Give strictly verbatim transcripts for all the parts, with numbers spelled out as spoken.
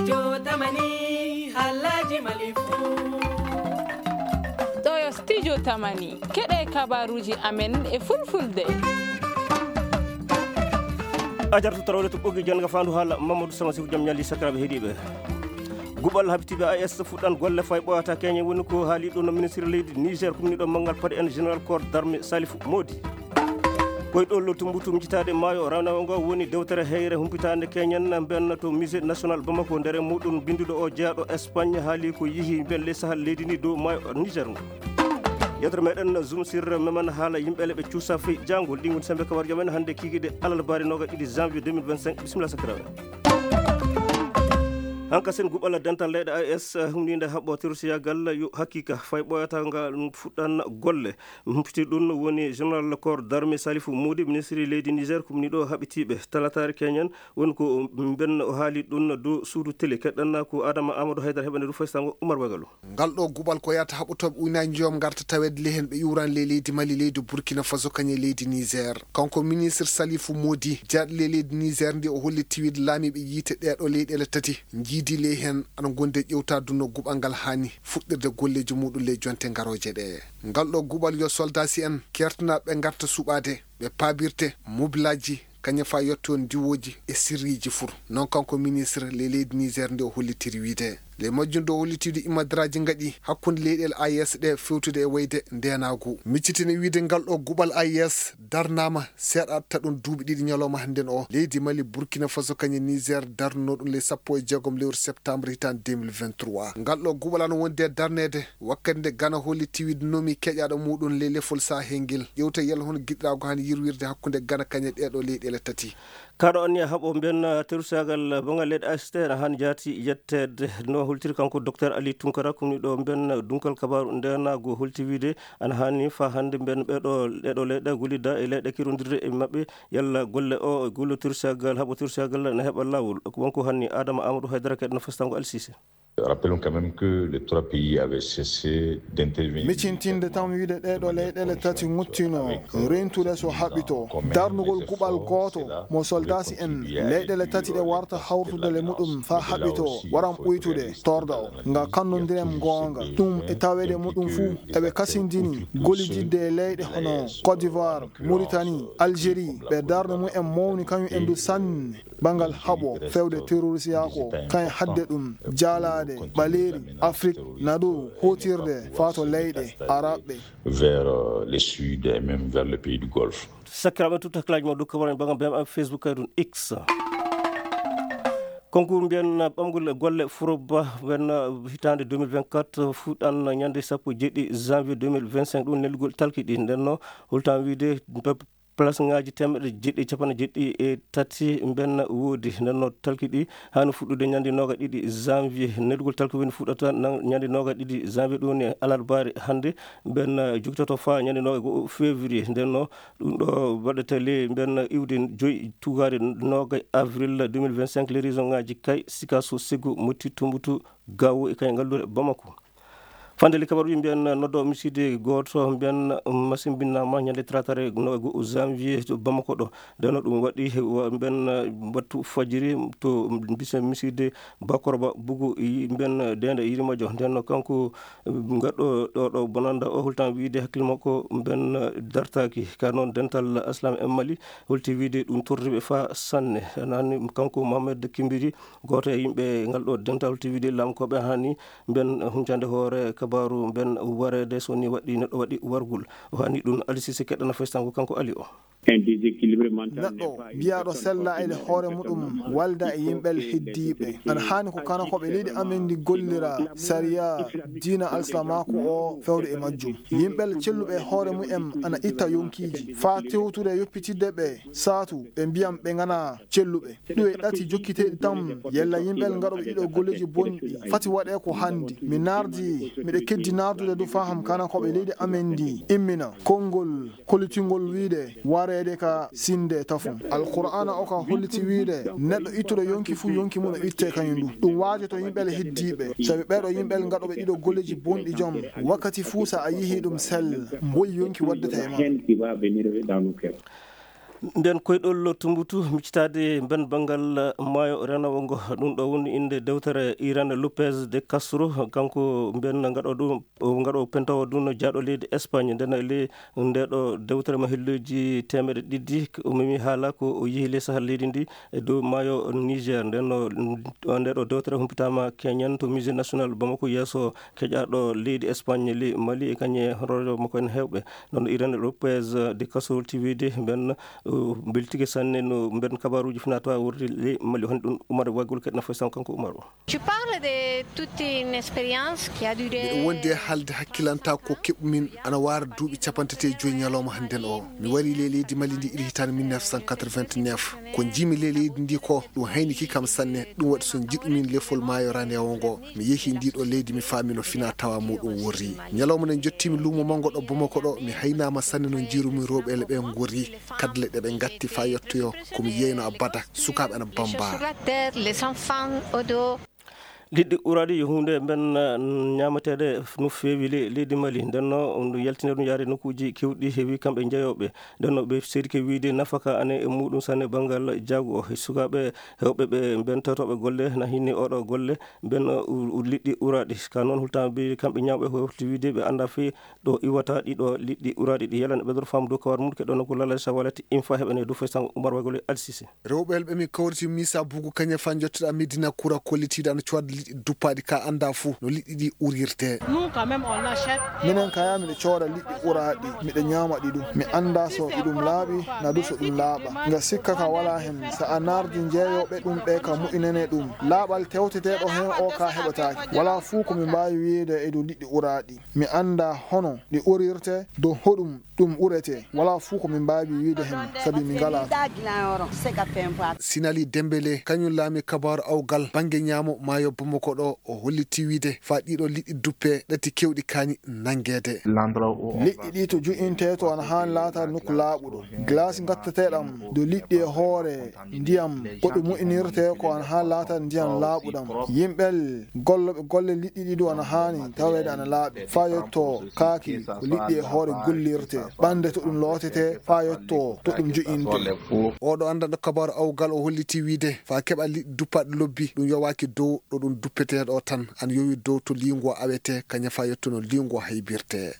studio tamani halaji malifu ɗo yo studio tamani keɗe kabaruji amen e fulfulde a jarto tarawle to ɓoggi jonga fandu haala mamadou samasikou jaam ñalli sakiraɓe heeɗiɓe gubal habitiɓe A S fuɗɗan golle fay ɓoyata keñe woni ko haaliɗo no ministre leydi Niger kumniɗo mangal paɗe en général corps d'armée Salifou Mody koyɗol tumbutu mjitade maayo rawnawo ngo woni dewtere heyre humpitande keñen benna to musée national Bamako ndere muɗum binduɗo o jeeyaɗo Espagne haali ko yihi belle sahal leydi ni dow maayo Niger ngo yedere meɗen zoom sur memen haala yimɓele ɓe cuusa fey jangol ɗi woni sembe kawarjo men hande kikiɗe alal bari noga ɗiɗi janvier deux mille vingt-cinq bisimilla sakiraɓe hanka sen guɓala dental leyɗe A S humnide haɓɓo tersiyagal yo hakkika fay ɓoyata nga fuɗɗan golle humpiti ɗum woni général corps d'armée Salifou Mody ministre leydi Niger kumniɗo haɓitiɓe talatari keñen woni ko ben o haali ɗum dow suudu télé keɗɗanna ko Adama Amadou Haydara heɓande ɗum faysango Oumar Bagalo ngal ɗo guɓal ko yata haɓotoɓe ujunaji joom garta tawede lehen ɓe iwran le leydi Mali leydi Burkina Faso kañe leydi Niger kanko ministre Salifou Mody jaɗo le leydi Niger ndi o holli tiwide laamiɓe yiite ɗeɗo leyɗele tati jiidi le hen ana gonde ƴewtadu no guɓal ngal hani fuɗɗirde golleji muɗum le jonte garoje ɗe ngal ɗo guɓal yo soldasi en kertana ɓe garta suɓade ɓe pabirte mobilaji kañum fa yetto diwoji e sirriji fur non kanko ministre le leydi Niger nde o hollitiri wiide le majjunɗo hollitide imadiraji gaɗi hakkude leyɗele A S ɗe fewtude e wayde ndenagu miccitine wiide ngal ɗo guɓal A S darnama seeɗata ɗum duuɓi ɗiɗi ñalawma hannden o leydi Mali Burkina Faso kañum Niger darno ɗum le sappo e jeegom lewru septembre hitande deux mille vingt-trois ngal ɗo guɓal ano wonde darnede wakkati nde Gana holliti wiide nomi keƴaɗo muɗum le lefol sahengel ƴewte yalla hono giɗɗirago hani yirwirde hakkude Gana kañe ɗeɗo leyɗele tati kaɗo on haɓo mbiyen terusagal bangal leyɗe A S ne han jaati yettede no holtiri kanko docteur Ali Tunkara kumniɗo mbiyen dunkal kabaru ndenago holti wiide ana hani fa hande mbiyen ɓeɗo ɗeɗo leyɗe gullida e leyɗe kirodirde e mabɓe yalla golle o gollo terusagal haɓo terusagal ne heɓa lawol wonko hanni Adama Amadou Haydara keɗno festango Al Cissé. Rappelons quand même que les trois pays avaient cessé d'intervenir. Micintinde tam wiide ɗeɗo leyɗele tati nguttino rentude so haɓito darnugol guɓal goto mo soldasi en leyɗele tati ɗe warta hawtude le muɗum fa haɓito waran ɓuytude torda o nga kannodiren gonga ɗum e tawede muɗum fuu eɓe kasindini goli jidde e leyɗe hono Côte d'Ivoire, Mauritanie, Algérie ɓe darde mum en mawni kañum en du sanne bangal haɓo fewde terroriste-yako kañ hadde ɗum jaalade ɓaleri Afrique nadu hotirde fato leyɗe araɓe vers le sud et même vers le pays du Golfe. Sakiraɓe tout haklaji ma dokka waran bagam bem Facebook kay ɗum X concours mbiyen ɓamgol golle Fouroba wen hitande deux mille vingt-quatre fuɗɗan ñande sappo jeeɗiɗi janvier deux mille vingt-cinq ɗum nelgol talkiɗi ndenno holtan wiide place ngaji temedde jeeɗiɗi capanɗe jeeɗiɗi e tati mbenna woodi ndenno talkiɗi hani fuɗɗude ñande noga ɗiɗi janvier nelgol talki woni fuɗɗata ñande noga ɗiɗi janvier ɗum ne alarbari hande mbenna jogtoto fa ñande noga go février ndenno ɗum ɗo waɗete le mbenna iwde joyi tugade noga avril deux mille vingt-cinq les raisons ngaji kay Sikasso Ségo Moti Tomboutou Gawo e kay ngallure Bamako fandeli kabaru mbiyen noddo miside goto mbiyen machine binnama ñande tratare no go janvier to Bamako ɗo deno ɗum waɗi mbiyen wattu fajiri to mbise miside Bakoroba Bugu mbiyen dende yirimajo ndenno kanko gaɗɗo ɗo ɗo bonanda o holtan wiide hakkille makko mbiyen dartaki ka noon dental Aslam en Mali holti wiide ɗum torriɓe fa sanne nani kanko Mohamed Kimbiri goto e yimɓe ngal ɗo dental holti wiide lamkoɓe hani mbiyen huncande hoore kabaru ben warede so ni waɗi neɗɗo waɗi wargol o hani ɗum Ali Cissé keɗɗana festango kanko Ali o neɗɗo mbiyaɗo sella ele hoore muɗum walda e yimɓel heddiɓe ana hani ko kana koɓe leydi amen ndi gollira saria dina alslamako o fewde e majjum yimɓel celluɓe hoore mumen ana itta yonkiji fa tewtude yoppitidde ɓe satu ɓe mbiyam ɓe gana celluɓe ɗum e ɗati jokkiteɗi tam yella yimɓel gaɗoɓe ɗiɗo golleji bonɗi fati waɗe ko handi mi nardi miɗe keddi nardude du faham kana koɓe leydi amen ndi immina konngol kollitingol wiide warede ka sinde tafum alqur'ana o ka holliti wiide neɗɗo ittude yonki fu yonki mum e itte kañum ɗum ɗum waaji to yimɓel heddiɓe sabi ɓeɗo yimɓel gaɗoɓe ɗiɗo golleji bonɗi joom wakkati fuu sa a yihi ɗum sell mboyi yonki waddata e ma nden koyɗol tumbutu miccitade ben bangal maayo renawo ngo ɗum ɗo woni inde dewtere Iran Lopez de Castro kanko ben ngaɗo ɗum ngaɗo pentowo ɗum jaaɗo leydi Espagne nden le ndeɗo dewtere ma helloji temedde ɗiɗi o memi haala ko o yeehi le sahal leydi ndi e dow maayo Niger nden ndeɗo dewtere humpitama keñen to musée national Bamako yeeso keƴaɗo leydi Espagne le Mali e kañe honorejo makko en hewɓe noon Iran Lopez de Castro tiwide ben beltige sanne no ben kabaruji fina to wurdi le Mali hon ɗum Oumar Wagul kedna fo san kanko Oumar. Tu parles de toute une expérience qui a duré wonde halde hakkilanta ko keɓmin ana wara duuɓi capantati e joyi ñalawma hannden o mi wari le leydi Mali ndi iri hitande mille neuf cent quatre-vingt-neuf ko jimi le leydi ndi ko ɗum hayniki kam sanne ɗum waɗi son jiɗumin lefol maayo ranewo ngo mi yeehi ndiɗo leydi mi faami no fina tawa muɗum worri ñalawma nen jottimi luumo mango ɗo Bamako ɗo mi haynama sanne no jiirumi rewɓele ɓe ngorri kadle ɗe ɓe gatti fa yettoyo komi yeyno a bada sukaɓe ana bamba liɗɗi uraɗi yo hunde ben ñamateɗe no feewi leydi Mali ndenno on yaltine ɗum yaade nokkuji kewɗi heewi kamɓe jeeyoɓe ndenno ɓe seedi ke wiide nafaka ane e muɗum sanne banggal jaagu o sukaɓe hewɓe ɓe ben tawtoɓe golle na hinni oɗo golle ben liɗɗi uraɗi ka noon hultama bi kamɓe ñawɓe ko hefti wiide ɓe anda fi ɗo iwata ɗiɗo liɗɗi uraɗi ɗi yalane ɓeɗor fam dow kawar mum keɗo nokku lala sa walati infa heɓene dow fay tan Oumar Wagole Alsisi rewɓe ɓe mi kawriti Missa Bougou kañe fan jottoɗa Medina Koura kollitiɗa no coodde liɗɗi duppaɗi ka anda fou no liɗɗi ɗi urirte minen kaya miɗe cooda liɗɗi uraɗi miɗe ñama ɗi ɗum mi anda so ɗiɗum laaɓi nadu so ɗum laaɓa nga sikka ka wala hen sa a nardi jeeyoɓe ɗum ɗe ka mu'inene ɗum laaɓal tewteteɗo hen o ka heɓataki wala fuu komi mbawi wiide e dow liɗɗi uraɗi mi anda hono ɗi urirte dow hoɗum ɗum urete wala fuu komi mbawi wiide hen saabi mi ngala Sinali Dembélé kañum laami kabaru awgal banggue ñaamo maayo Bamako ɗo o holliti wiide fa ɗiɗo liɗɗi duppe ɗatti kewɗi kañi nanguede liɗɗi ɗi to ju'inte to ana han laata nokku laaɓuɗo glace gattateɗam do liɗɗi e hoore ndiyam goɗɗo mu'inirte ko ana han laata ndiyam laaɓuɗam yimɓel golloɓe golle liɗɗi ɗi ɗo ana hani tawede ana laaɓi fa yetto kaaki ko liɗɗi e hoore gollirte ɓande to ɗum lootete fa yetto to ɗum ju'inte oɗo andanɗo kabaru awgal o holliti wiide fa keɓa liɗɗi duppaɗe lobbi ɗum yowaki dow ɗo ɗum duppeteɗo tan an yowi dow to lingo awete kaña fa yettuno lingo haybirte.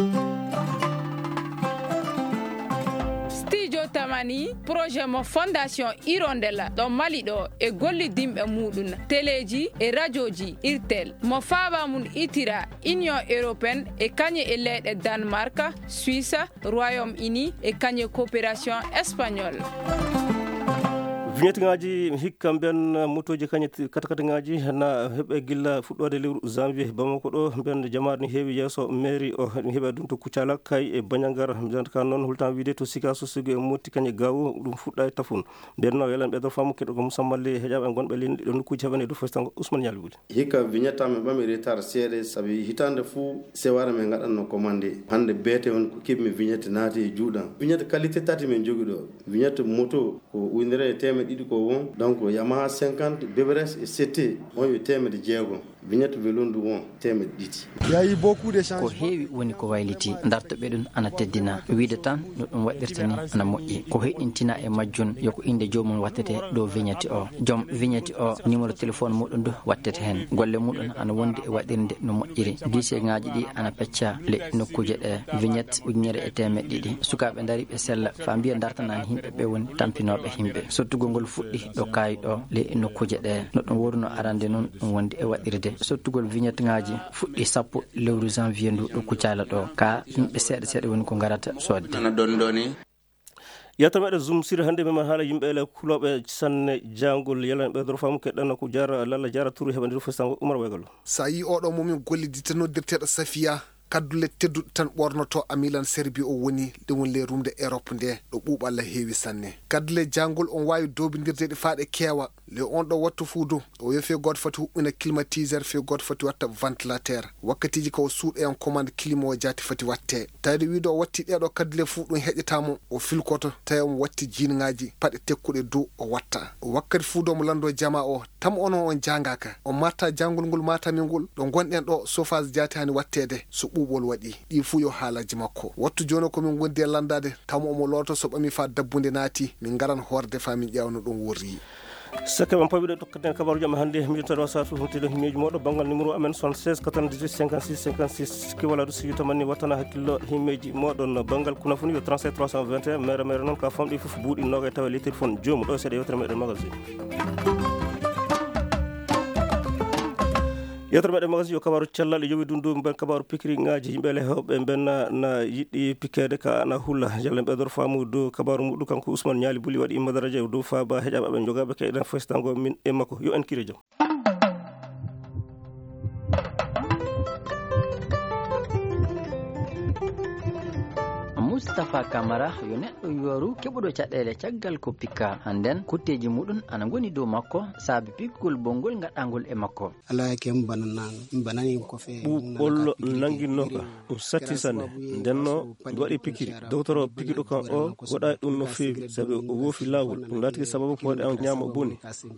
Studio Tamani projet mo fondation Hirondella ɗo Mali ɗo e gollidimɓe muɗum téléji e radioji irtel mo faaba mum itira Union européenne e kañe e leyɗe Danemark, Suisse, Royaume-Uni e kañe coopération espagnole. vignette ngaji hikka ben motoji kañe katakata ngaji na heɓe gilla fuɗɗode lewru janvier Bamako ɗo ben jamaɗo ni heewi yeeso mairie o heɓe ɗum to Kucala kay e Bañangar ben ka noon hultan wiide to sika so sugi e motti kañe gawo ɗum fuɗɗa e tafun ben no yelan ɓeɗo famu keɗo ko musammalle heƴaɓe gonɓe leni ɗiɗo nokkuji heɓane ɗo fostan Ousmane Yalbudi hikka vignette ame ɓami retard seeɗe saabi hitande fou sewara men gaɗanno commandé hande beete on ko keɓmi vignette naati e juuɗam vignette qualité tati men jogui ɗo vignette moto ko uynere e temedde ɗiɗi ko won donc Yamaha cinquante B B R S et C T on wi temedde jeegom vignette velondu won temedde ɗiɗi ko heewi woni ko wayliti dartoɓe ɗum ana teddina wiide tan no ɗum waɗirta ni ana moƴƴi ko heɗintina e majjun yoko inde jomum wattete ɗo vignette o joom vignette o numéro téléphone muɗum du wattete hen golle muɗum ana wondi e waɗirde no moƴƴiri guise ngaji ɗi ana pecca le nokkuje ɗe vignette ujunere e temedde ɗiɗi sukaɓe daari ɓe sella fa mbiya dartanani himɓe ɓe woni tampinoɓe himɓe sottugol ngol fuɗɗi ɗo kayi ɗo le nokkuje ɗe no ɗum woruno arande noon ɗum wondi e waɗirde sottugol vignette ngaji fuɗɗi sappo lewru janvier ndu ɗo Kucala ɗo ka yimɓe seeɗa seeɗa woni ko garata sodde ana ɗon ɗoni yalta meɗe zoom sir hande mema haala yimɓe ele kuloɓe sanne jangol yalan ɓeydoro famu keɗɗano ko jara lalla jara turu heɓande fo sango Oumar Wagalo sa yi oɗo momin gollidita noddirteɗo Safia kaddulle tedduɗe tan ɓornoto a Milan Serbie o woni ɗum woni rumde Europe nde ɗo ɓuuɓa Allah heewi sanne kaddulle jangol on wawi dobidirde ɗe faaɗe keewa le on ɗo wattu fuudu o wi fe goto foti huɓɓina climatiseur fe goto foti watta ventilateur wakkatiji ko suuɗo en commande climat o jati foti watte tawde wiido o watti ɗeɗo kadile fuu ɗum heƴetamo o filkoto tawi omo watti jinŋaji paɗe tekkuɗe dow o watta wakkati fuudo mo lando jama o tam ono on jangaka o marta jangol ngol matami ngol ɗo gonɗen ɗo chauffage jati hani wattede so ɓuɓol waɗi ɗi fuu yo haalaji makko wattu joni komin gondi e landade tam omo loto so ɓami fa dabbude naati min garan horde fa min ƴewno ɗum worri sakke mon pawiɗe tokkaten kabaru jam hannde mijotoɗo satu humtiɗo himmeji moɗo banggal numéro amen soixante-seize quatre-vingt-dix-huit cinquante-six cinquante-six ki wala ɗo sigi to manni wattana hakkillo himmeji moɗon banggal kuna foni yo trente-sept trois cent vingt et un mere mere noon ka famɗi foof buuɗi noga tawa le téléphone jomum ɗo seeɗa yewtere meɗen magasin yewtere meɗen magasin yo kabaru cellal e yowi dundu ben kabaru pikiri ngaji yimɓe le hewɓe benna na yiɗɗi pikkede ka ana hulla jallen ɓeɗor famu dow kabaru muɗum kanko Ousmane Ñaali Buli waɗi imma daradia dow faaba heƴaɓe ɓe jogaɓe kayɗen festango min e makko yo en kire joom Moustapha Camara yo neɗɗo yoru keɓuɗo caɗele caggal ko pikka hannden kutteji muɗum ana goni dow makko saabi pikkugol bongol gaɗɗangol e makko ala ke banana banani ko fe ɓuɓɓol nanguinoka ɗum satti sanne ndenno mi waɗi pikiri docteur o pikiɗo kan o waɗa ɗum no feewi saabi o woofi lawol ɗum laatiki sababu ko waɗi an ñaama boni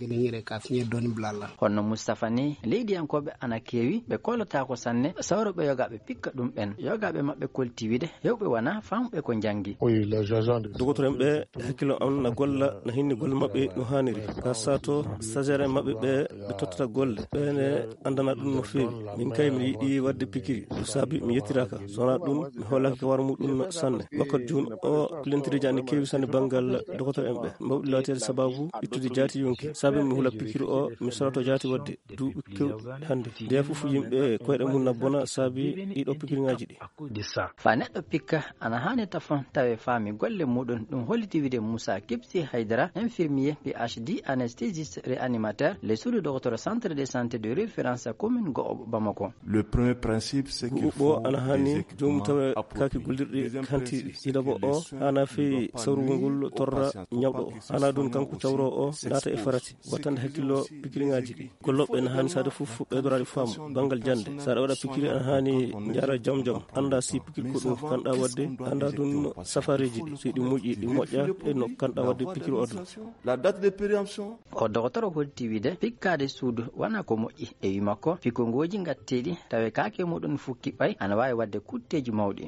honno Moustapha ni leydiyankoɓe ana keewi ɓe kolata ko sanne sawroɓe yogaɓe pikka ɗum ɓen yogaɓe maɓɓe koltiwide hewɓe wona famɓe ko jangi docteur en ɓe hakkilo an na golla na hinni golle maɓɓe no hanniri ka sato stagiaire en maɓɓe ɓe ɓe tottata golle ɓene andana ɗum no feewi min kay mi yiɗi wadde pikiri ɗum saabi mi yettiraka sowona ɗum mi hollaki ko wara muɗum sanne wakkati joni o plentiriji ane keewi sanne banggal docteur en ɓe mbawɗi laatede sababu ittude jaati yonki saabi mi hula pikiri o mi sorato jaati wadde duuɓi kewɗi hannde nde fof yimɓe koyɗe mum na bona saabi ɗiɗo pikiri ngaji ɗi fa neɗɗo pikka ana hani tafon tawe faami golle muɗum ɗum holliti wide Moussa Kipsi Haydara infirmier P H D anesthésiste réanimateur les sous docteur centre de santé de référence commune go Bamako. Le premier principe c'est que bo ana hani jom tawe kaki goldirɗi kantiɗi ɗiɗabo o hana feewi sawrugol torra ñawɗo o hana ɗum kanko cawro o naata e farati wattande hakkillo pikiriŋaji ɗi golloɓe ne hani sade fof ɓeydorade faamu banggal jande saɗa waɗa pikiri ana hani jara jam jam anda si pikiri ko ɗum kanɗa wadde anda ɗum safariji ɗi so ɗi moƴƴi ɗi moƴƴa e no kanɗa wadde pikiri oɗon la date de périemption ko docteur holti wide pikkade suudu wona ko moƴƴi e wi makko pikongoji gatteɗi tawe kake muɗum fukki ɓay ana wawi wadde kutteji mawɗi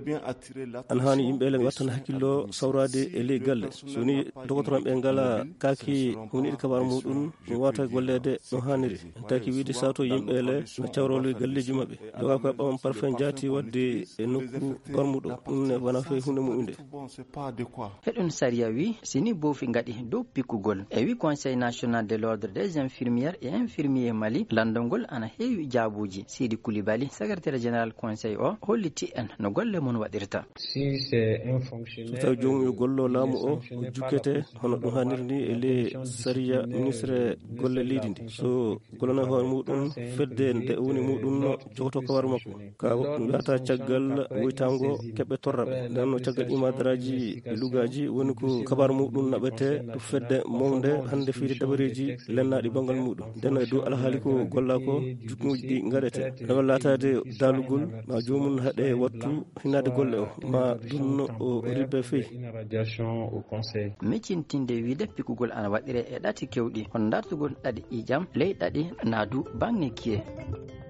an hani yimɓele wattana hakkillo sawrade e ley galle soni docteur ɓe ngala kaki woniɗi kabar muɗum mi wata gollede no hanniri taki wiide sato yimɓele no cawrolo galleji mabɓe joga koye ɓaman parfum jaati wadde e nokku gormuɗo ɗum ne wona fewi hunde muɗumde heɗum saria wi sini boofi gaɗi dow pikkugol e wi conseil national de l'ordre des infirmières et infirmiers Mali landongol ana heewi jaabuji Sidi Koulibaly secrétaire général conseil o holliti en no golle mon waɗirta so tawi jomum yo gollo laamu o o jukkete hono ɗum hanniri ni e ley saria ministre golle leydi ndi so gollona hoore muɗum fedde nde woni muɗum jogoto kabaru makko ka wiyata caggal woytango keɓɓe torraɓe nden no caggal imadaraji e lugaji woni ko kabaru muɗum naɓete to fedde mawde hannde fiide dabareji lennaɗi banggal muɗum nden e dow alhaali ko golla ko jukmuji ɗi gaɗete nawa latade dalugol ma jomum haɗe wattu hinade golle o ma ɗum o ribbe feyi miccintinde wiide pikkugol ana waɗire e ɗati kewɗi hono dartugol ɗaɗi ƴiƴam ley ɗaɗi naadu bange kiye